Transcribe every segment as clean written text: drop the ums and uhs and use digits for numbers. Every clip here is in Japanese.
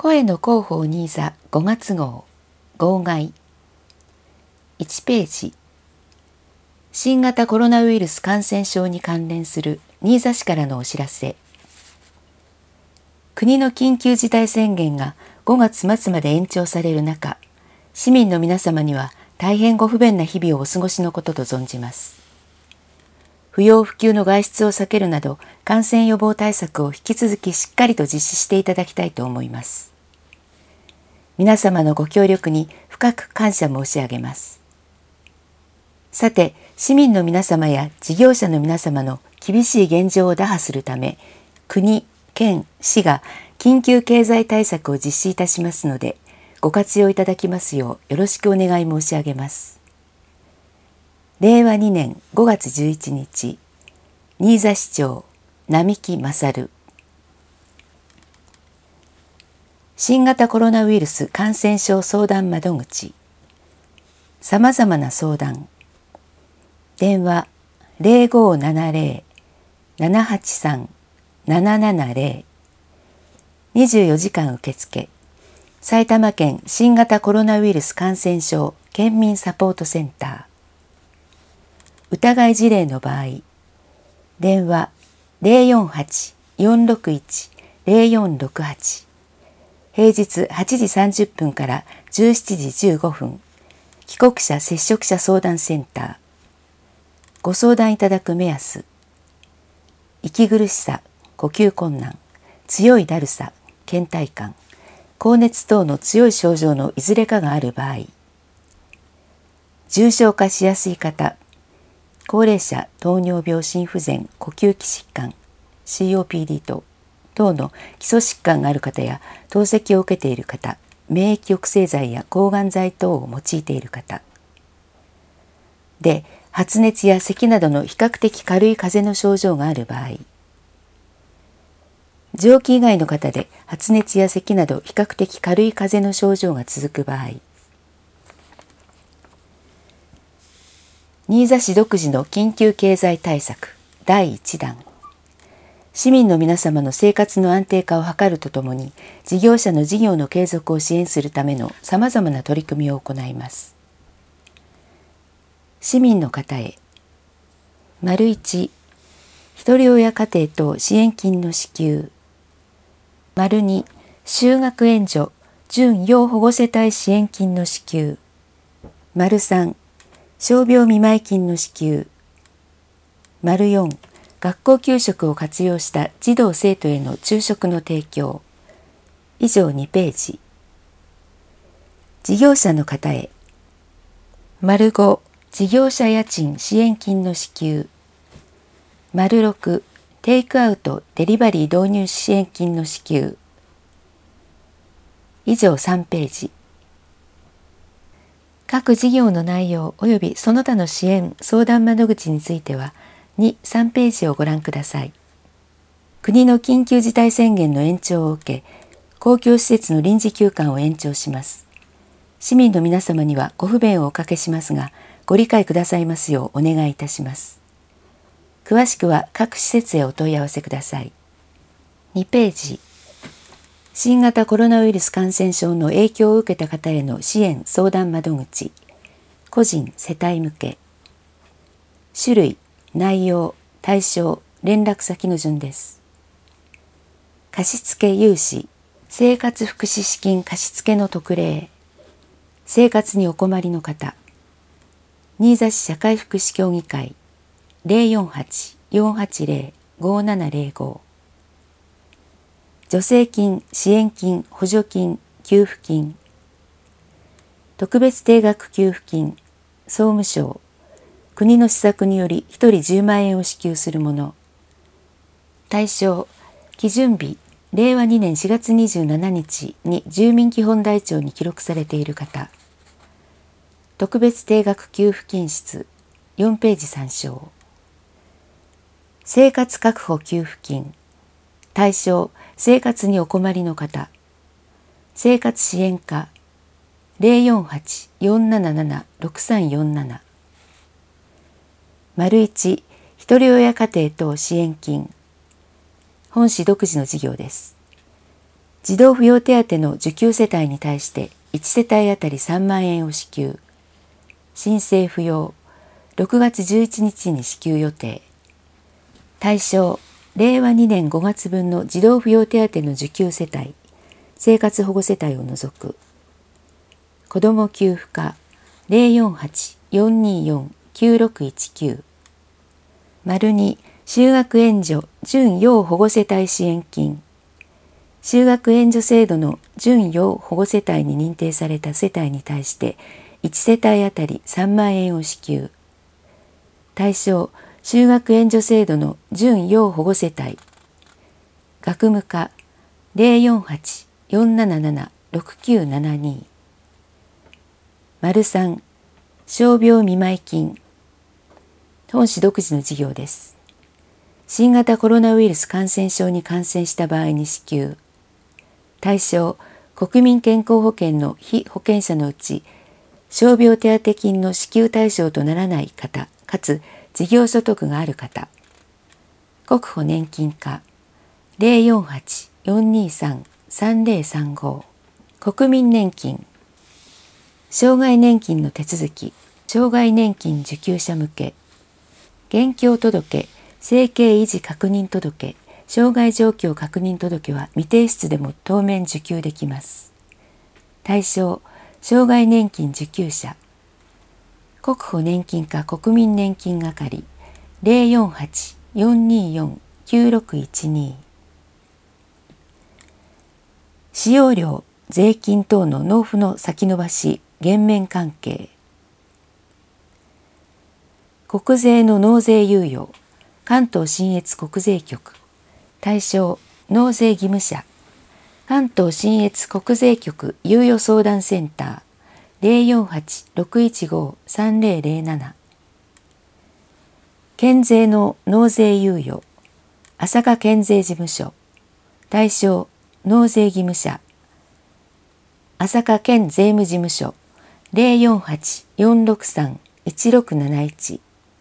声の広報新座5月号号外1ページ、新型コロナウイルス感染症に関連する新座市からのお知らせ。国の緊急事態宣言が5月末まで延長される中、市民の皆様には大変ご不便な日々をお過ごしのことと存じます。不要不急の外出を避けるなど感染予防対策を引き続きしっかりと実施していただきたいと思います。皆様のご協力に深く感謝申し上げます。さて、市民の皆様や事業者の皆様の厳しい現状を打破するため、国、県、市が緊急経済対策を実施いたしますので、ご活用いただきますようよろしくお願い申し上げます。令和2年5月11日、新座市長、並木勝。新型コロナウイルス感染症相談窓口。さまざまな相談。電話0570-783-770。24時間受付。埼玉県新型コロナウイルス感染症県民サポートセンター。疑い事例の場合、電話048-461-0468。平日8時30分から17時15分、帰国者接触者相談センター。ご相談いただく目安、息苦しさ、呼吸困難、強いだるさ、倦怠感、高熱等の強い症状のいずれかがある場合、重症化しやすい方、高齢者、糖尿病、心不全、呼吸器疾患、COPD 等の基礎疾患がある方や透析を受けている方、免疫抑制剤や抗がん剤等を用いている方で、発熱や咳などの比較的軽い風邪の症状がある場合、上気以外の方で発熱や咳など比較的軽い風邪の症状が続く場合、新座市独自の緊急経済対策第1弾。市民の皆様の生活の安定化を図るとともに、事業者の事業の継続を支援するためのさまざまな取り組みを行います。市民の方へ。1、ひとり親家庭等支援金の支給。2、就学援助準要保護世帯支援金の支給。3、傷病見舞金の支給。4、学校給食を活用した児童生徒への昼食の提供。以上2ページ。事業者の方へ。5、事業者家賃支援金の支給。6、テイクアウトデリバリー導入支援金の支給。以上3ページ。各事業の内容及びその他の支援相談窓口については2、3ページをご覧ください。国の緊急事態宣言の延長を受け、公共施設の臨時休館を延長します。市民の皆様にはご不便をおかけしますが、ご理解くださいますようお願いいたします。詳しくは各施設へお問い合わせください。2ページ。新型コロナウイルス感染症の影響を受けた方への支援相談窓口。個人・世帯向け。種類、内容、対象、連絡先の順です。貸付融資、生活福祉資金貸付の特例。生活にお困りの方。新座市社会福祉協議会 048-480-5705。助成金、支援金、補助金、給付金。特別定額給付金、総務省。国の施策により1人10万円を支給するもの。対象、基準日、令和2年4月27日に住民基本台帳に記録されている方。特別定額給付金室、4ページ参照。生活確保給付金。対象、生活にお困りの方。生活支援課、048-477-6347。1、ひとり親家庭等支援金。本市独自の事業です。 児童扶養手当の受給世帯に対して1世帯あたり3万円を支給。申請不要。6月11日に支給予定。対象、令和2年5月分の児童扶養手当の受給世帯、生活保護世帯を除く。子ども給付課 048-424-9619。2、就学援助準要保護世帯支援金。就学援助制度の準要保護世帯に認定された世帯に対して1世帯あたり3万円を支給。対象、就学援助制度の準要保護世帯。学務課 048-477-6972。3、傷病見舞金。本市独自の事業です。新型コロナウイルス感染症に感染した場合に支給。対象、国民健康保険の被保険者のうち、傷病手当金の支給対象とならない方、かつ事業所得がある方。国保年金課 048-423-3035。国民年金。障害年金の手続き、障害年金受給者向け。現況届、生計維持確認届、障害状況確認届は未提出でも当面受給できます。対象、障害年金受給者。国保年金課国民年金係 048-424-9612。使用料、税金等の納付の先延ばし、減免関係。国税の納税猶予、関東信越国税局。対象、納税義務者。関東信越国税局猶予相談センター 048-615-3007。県税の納税猶予、朝霞県税事務所。対象、納税義務者。朝霞県税務事務所 048-463-1671。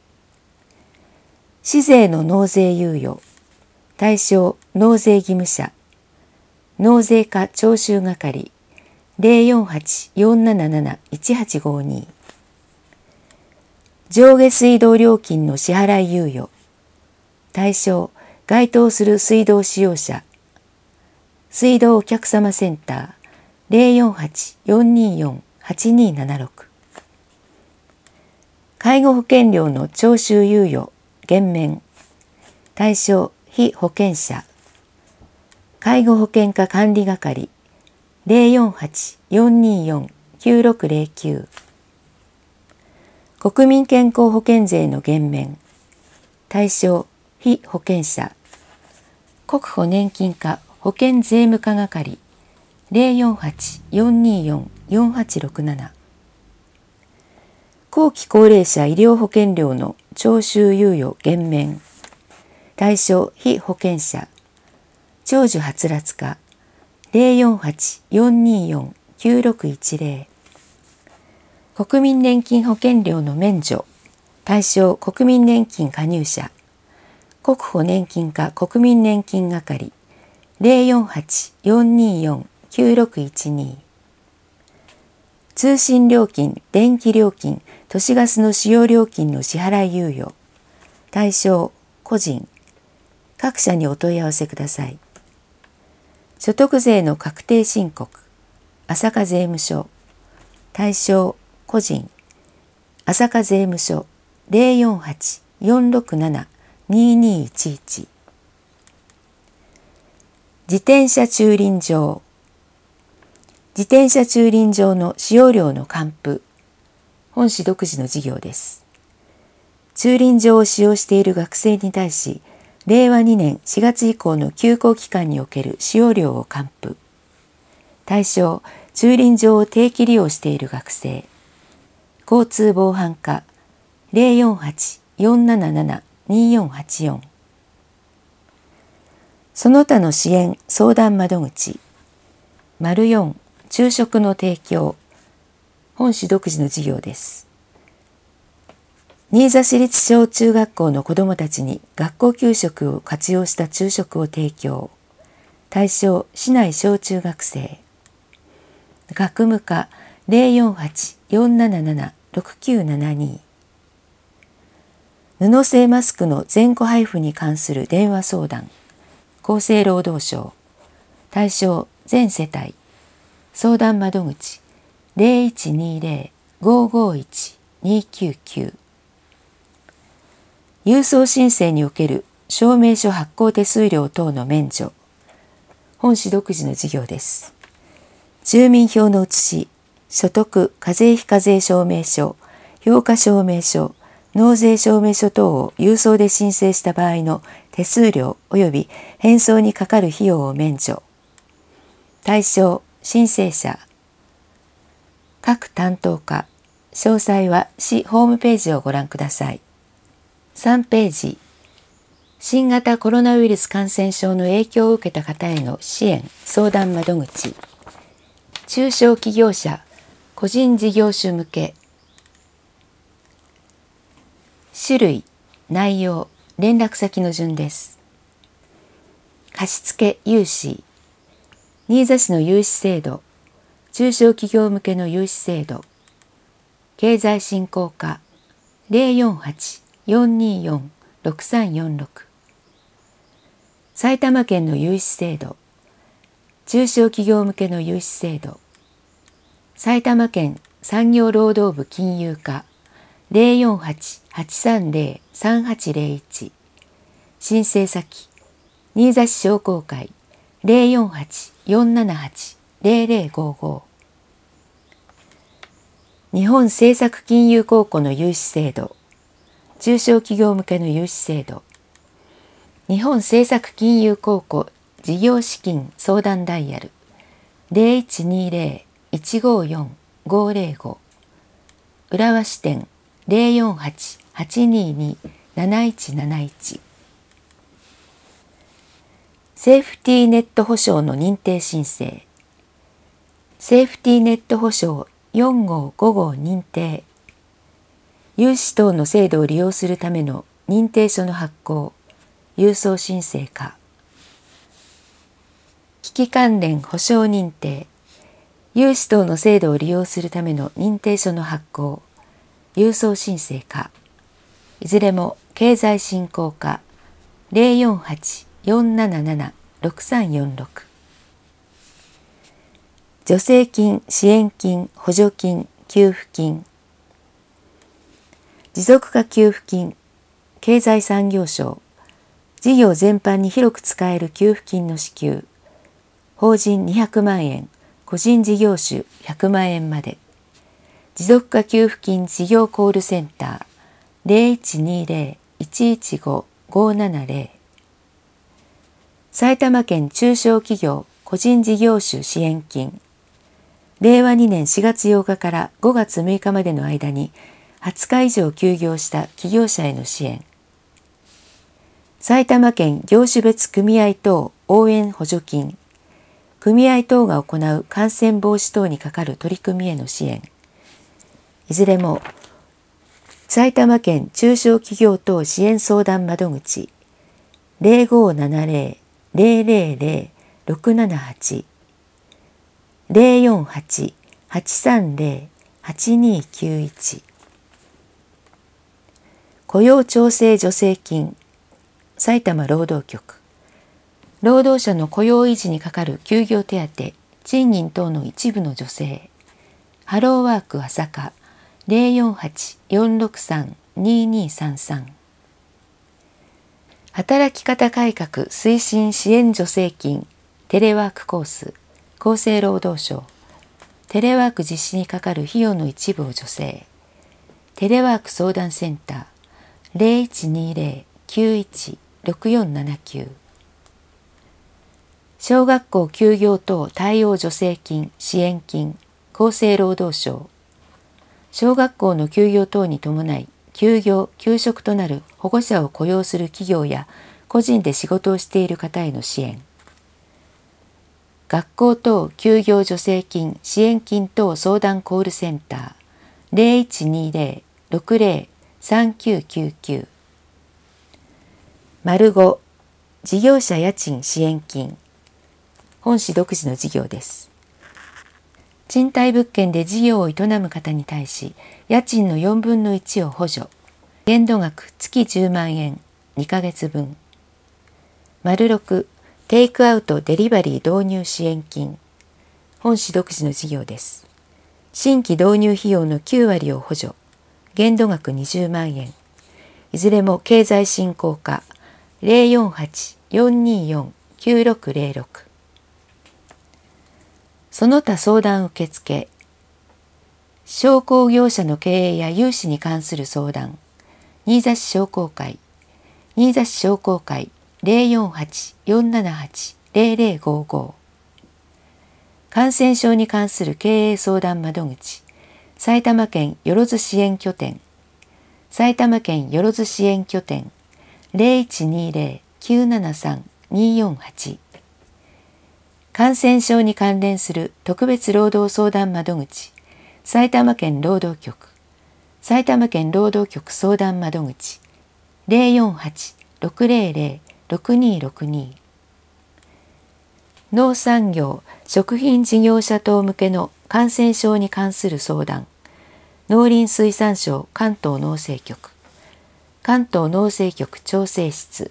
市税の納税猶予。対象、納税義務者。納税課徴収係 048-477-1852。上下水道料金の支払い猶予。対象、該当する水道使用者。水道お客様センター 048-424-8276。介護保険料の徴収猶予、減免。対象、被保険者。介護保険課管理係 048-424-9609。国民健康保険税の減免。対象、被保険者。国保年金課保険税務課係 048-424-4867。後期高齢者医療保険料の徴収猶予減免。対象、被保険者。長寿はつらつ課 048-424-9610。国民年金保険料の免除。対象、国民年金加入者。国保年金課国民年金係 048-424-9612。通信料金、電気料金、都市ガスの使用料金の支払い猶予。対象、個人。各社にお問い合わせください。所得税の確定申告。朝霞税務署。対象、個人。朝霞税務署 048-467-2211。自転車駐輪場。自転車駐輪場の使用料の還付。本市独自の事業です。駐輪場を使用している学生に対し、令和2年4月以降の休校期間における使用料を還付。対象、駐輪場を定期利用している学生。交通防犯課 048-477-2484。その他の支援相談窓口。4、昼食の提供。本市独自の事業です。新座市立小中学校の子どもたちに学校給食を活用した昼食を提供。 対象市内小中学生。学務課048-477-6972。布製マスクの全戸配布に関する電話相談。厚生労働省。対象全世帯。相談窓口0120-551-299。郵送申請における証明書発行手数料等の免除。本市独自の事業です。住民票の写し、所得課税非課税証明書、評価証明書、納税証明書等を郵送で申請した場合の手数料及び返送にかかる費用を免除。対象申請者。各担当課。詳細は市ホームページをご覧ください。3ページ。新型コロナウイルス感染症の影響を受けた方への支援相談窓口。中小企業者、個人事業主向け。種類、内容、連絡先の順です。貸付融資。新座市の融資制度。中小企業向けの融資制度。経済振興課048-424-6346。埼玉県の融資制度。中小企業向けの融資制度。埼玉県産業労働部金融課048-830-3801。申請先新座市商工会048-478-0055。日本政策金融公庫の融資制度。中小企業向けの融資制度。日本政策金融公庫事業資金相談ダイヤル0120-154-505。浦和支店048-822-7171。セーフティーネット保証の認定申請。セーフティーネット保証4号5号認定。融資等の制度を利用するための認定書の発行、郵送申請か。機器関連保証認定。融資等の制度を利用するための認定書の発行、郵送申請か。いずれも経済振興課048-477-6346。助成金、支援金、補助金、給付金。持続化給付金。経済産業省。事業全般に広く使える給付金の支給。法人200万円、個人事業主100万円まで。持続化給付金事業コールセンター 0120-115-570。埼玉県中小企業個人事業主支援金。令和2年4月8日から5月6日までの間に20日以上休業した企業者への支援。埼玉県業種別組合等応援補助金。組合等が行う感染防止等にかかる取り組みへの支援。いずれも埼玉県中小企業等支援相談窓口 0570-000-678 048-830-8291。雇用調整助成金。埼玉労働局。労働者の雇用維持にかかる休業手当、賃金等の一部の助成。ハローワーク朝霞 048-463-2233。働き方改革推進支援助成金。テレワークコース。厚生労働省。テレワーク実施にかかる費用の一部を助成。テレワーク相談センター 0120-91-6479。小学校休業等対応助成金支援金。厚生労働省。小学校の休業等に伴い休業・休職となる保護者を雇用する企業や個人で仕事をしている方への支援。学校等休業助成金支援金等相談コールセンター 0120-60-3999。丸5事業者家賃支援金。 本市独自の事業です。賃貸物件で事業を営む方に対し、家賃の4分の1を補助。限度額月10万円、2ヶ月分。6、テイクアウトデリバリー導入支援金。本市独自の事業です。新規導入費用の9割を補助。限度額20万円。いずれも経済振興課 048-424-9606。その他相談受付。商工業者の経営や融資に関する相談。新座市商工会。新座市商工会 048-478-0055。感染症に関する経営相談窓口。埼玉県よろず支援拠点。埼玉県よろず支援拠点 0120-973-248。感染症に関連する特別労働相談窓口。埼玉県労働局。埼玉県労働局相談窓口 048-600-6262。農産業・食品事業者等向けの感染症に関する相談。農林水産省関東農政局。関東農政局調整室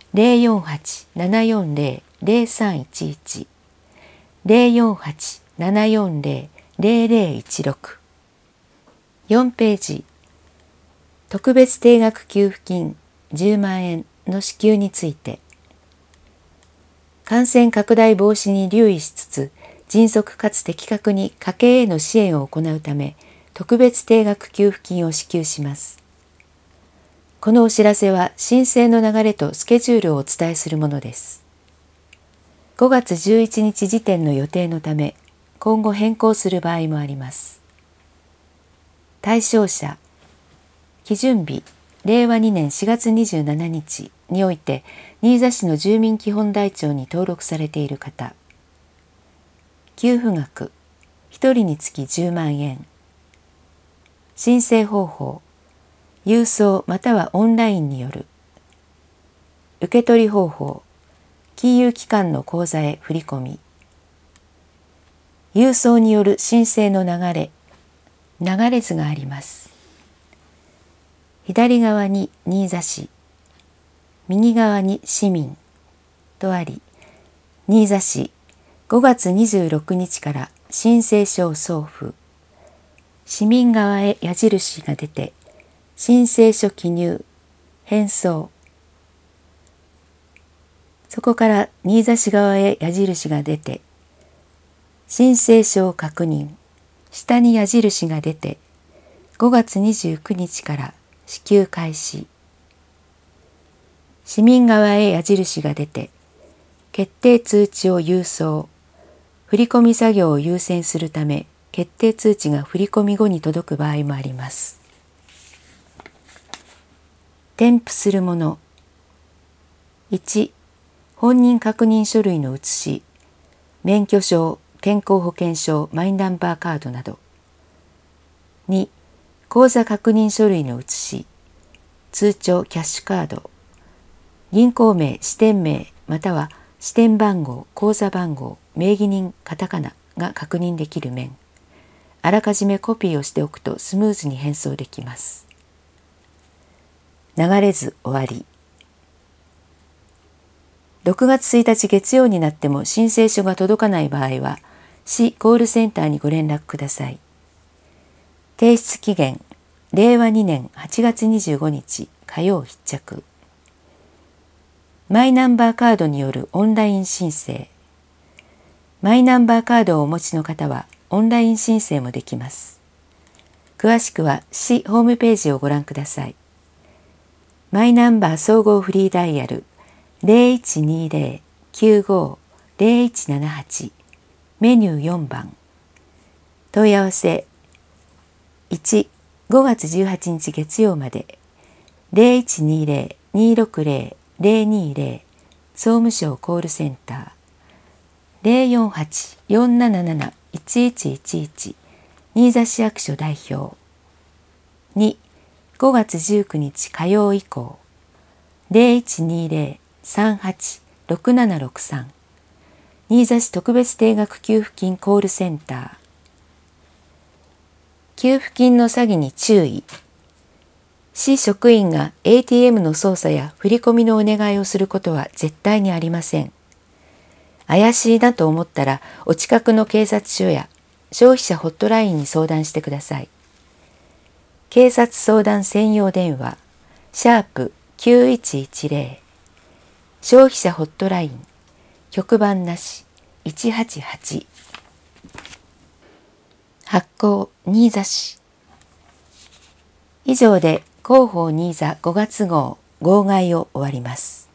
048-740-0311。048-740-0016。4ページ。特別定額給付金10万円の支給について。感染拡大防止に留意しつつ、迅速かつ的確に家計への支援を行うため、特別定額給付金を支給します。このお知らせは申請の流れとスケジュールをお伝えするものです。5月11日時点の予定のため、今後変更する場合もあります。対象者、基準日、令和2年4月27日において、新座市の住民基本台帳に登録されている方。給付額、1人につき10万円。申請方法、郵送またはオンラインによる。受取方法、金融機関の口座へ振り込み。郵送による申請の流れ図があります。左側に新座市、右側に市民とあり、新座市5月26日から申請書を送付。市民側へ矢印が出て、申請書記入、返送。そこから新座市側へ矢印が出て、申請書を確認。下に矢印が出て、5月29日から支給開始。市民側へ矢印が出て、決定通知を郵送。振込作業を優先するため、決定通知が振込後に届く場合もあります。添付するもの。1、本人確認書類の写し、免許証、健康保険証、マイナンバーカードなど。2、口座確認書類の写し、通帳、キャッシュカード、銀行名、支店名、または支店番号、口座番号、名義人、カタカナが確認できる面。あらかじめコピーをしておくとスムーズに返送できます。流れ図終わり。6月1日月曜になっても申請書が届かない場合は、市コールセンターにご連絡ください。提出期限、令和2年8月25日火曜必着。マイナンバーカードによるオンライン申請。マイナンバーカードをお持ちの方はオンライン申請もできます。詳しくは市ホームページをご覧ください。マイナンバー総合フリーダイヤル 0120-95-0178 メニュー4番。問い合わせ1、5月18日月曜まで 0120-260-020 総務省コールセンター 048-477-1111 新座市役所代表。2、5月19日火曜以降 0120-38-6763 新座市特別定額給付金コールセンター。給付金の詐欺に注意。市職員が ATM の操作や振り込みのお願いをすることは絶対にありません。怪しいなと思ったらお近くの警察署や消費者ホットラインに相談してください。警察相談専用電話#9110、消費者ホットライン局番なし188。発行新座市。以上で広報新座5月号号外を終わります。